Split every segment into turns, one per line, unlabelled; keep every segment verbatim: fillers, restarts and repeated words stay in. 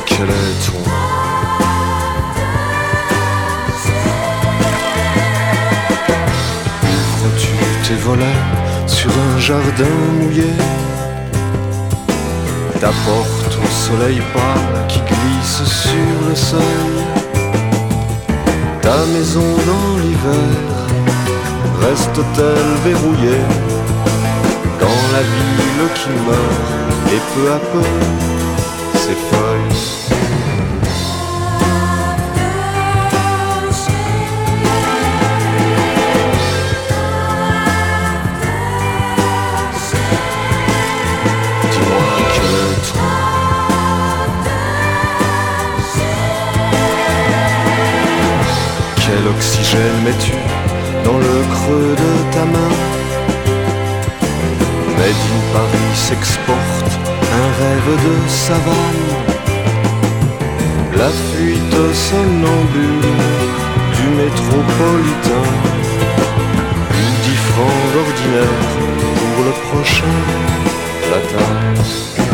quel est ton ouvres-tu tes volets sur un jardin mouillé? Ta porte au soleil pâle qui glisse sur le seuil. Ta maison dans l'hiver reste-t-elle verrouillée dans la ville qui meurt et peu à peu s'effeuille? Quel oxygène mets-tu dans le creux de ta main? Made in Paris s'exporte un rêve de savane. La fuite somnambule du métropolitain. Dix francs d'ordinaire pour le prochain latin.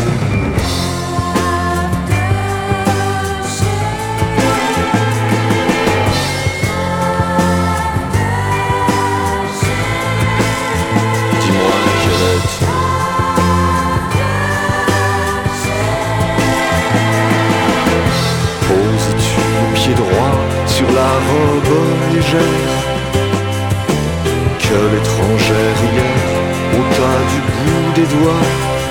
Sur la robe légère que l'étrangère hier ôta du bout des doigts.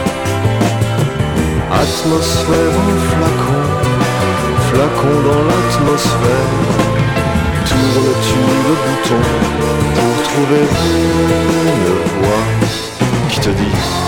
Atmosphère en flacon, flacon dans l'atmosphère. Tournes-tu le bouton pour trouver une voix qui te dit